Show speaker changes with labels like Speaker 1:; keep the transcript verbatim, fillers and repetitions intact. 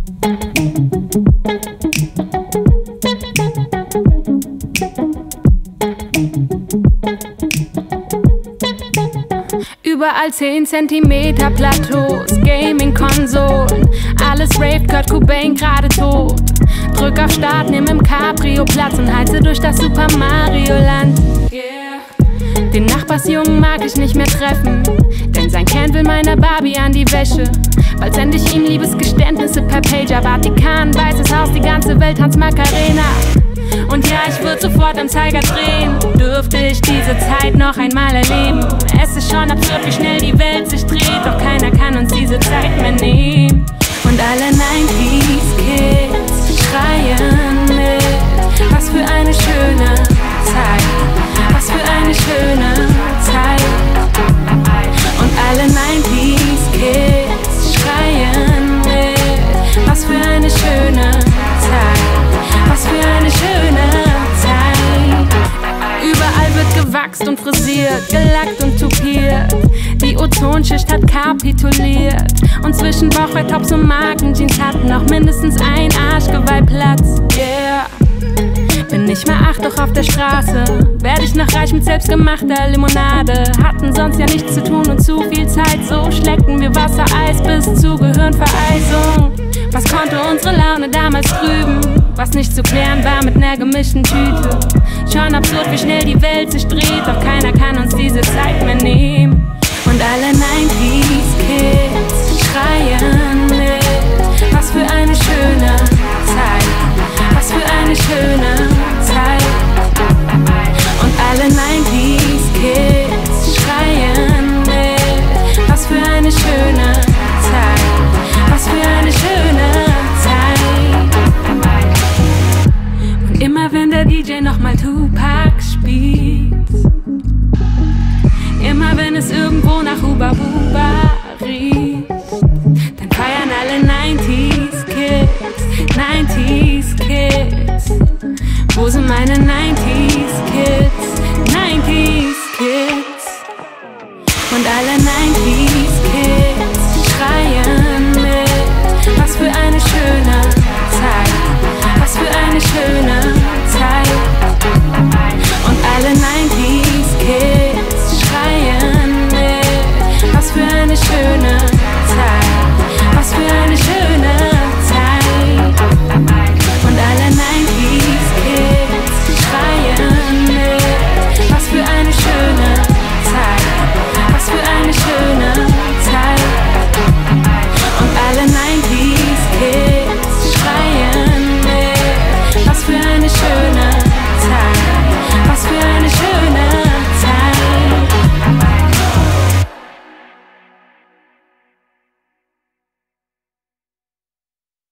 Speaker 1: Überall zehn Zentimeter Plateaus, Gaming-Konsolen, alles raved, Kurt Cobain gerade tot. Drück auf Start, nimm im Cabrio Platz und heize durch das Super Mario Land. Yeah. Den Nachbarsjungen mag ich nicht mehr treffen, denn sein Kern will meiner Barbie an die Wäsche. Bald send ich ihm Liebesgeständnisse per Pager, Vatikan, Weißes Haus, die ganze Welt, Tanz Macarena. Und ja, ich würde sofort am Zeiger drehen, dürfte ich diese Zeit noch einmal erleben. Es ist schon absurd, wie schnell die Welt sich dreht, doch keiner kann uns diese Zeit mehr nehmen. Und alle neunziger Kids schreien mit, was für eine schöne Zeit, was für eine schöne Zeit. Und alle neunziger Kids schreien mit, was für eine schöne Zeit, was für eine schöne Zeit. Überall wird gewachst und frisiert, gelackt und tupiert. Die Ozonschicht hat kapituliert. Und zwischen Bauchfett-Tops und Markenjeans hat noch mindestens ein Arschgeweih Platz. Yeah. Bin nicht mehr acht, doch auf der Straße werd ich noch reich mit selbstgemachter Limonade. Hatten sonst ja nichts zu tun und zu viel Zeit, so schleckten wir Wassereis bis zu Gehirnvereisung. Was konnte unsere Laune damals trüben, was nicht zu klären war mit ner gemischten Tüte. Schon absurd, wie schnell die Welt sich dreht, doch keiner kann uns diese Zeit mehr nehmen. Und alle neunziger Kids schreien mit, was für eine schöne Zeit, was für eine schöne Zeit. Und alle neunziger Kids schreien mit, was für eine schöne Zeit, was für eine schöne Zeit. Und immer wenn der D J nochmal Tupac spielt, immer wenn es irgendwo nach Huba Buba riecht, dann feiern alle neunziger Kids, neunziger Kids. Wo sind meine neunziger Kids, neunziger